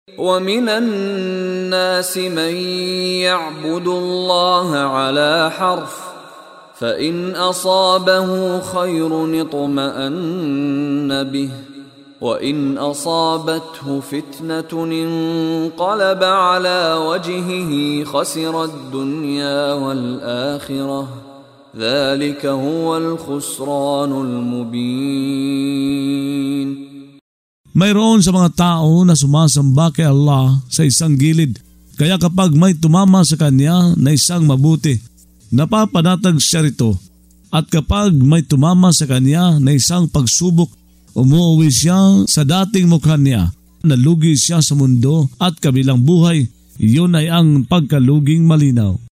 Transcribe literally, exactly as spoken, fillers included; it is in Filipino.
وَمِنَ النَّاسِ مَن يَعْبُدُ اللَّهَ عَلَى حَرْفٍ فَإِنْ أَصَابَهُ خَيْرٌ اطْمَأَنَّ بِهِ وَإِنْ أَصَابَتْهُ فِتْنَةٌ انقَلَبَ عَلَى وَجْهِهِ خَسِرَ الدُّنْيَا وَالْآخِرَةَ ذَلِكَ هُوَ الْخُسْرَانُ الْمُبِينُ. Mayroon sa mga tao na sumasamba kay Allah sa isang gilid, kaya kapag may tumama sa kanya na isang mabuti, napapanatag siya rito, at kapag may tumama sa kanya na isang pagsubok, umuwi siya sa dating mukha niya, nalugi siya sa mundo at kabilang buhay, iyon ay ang pagkaluging malinaw.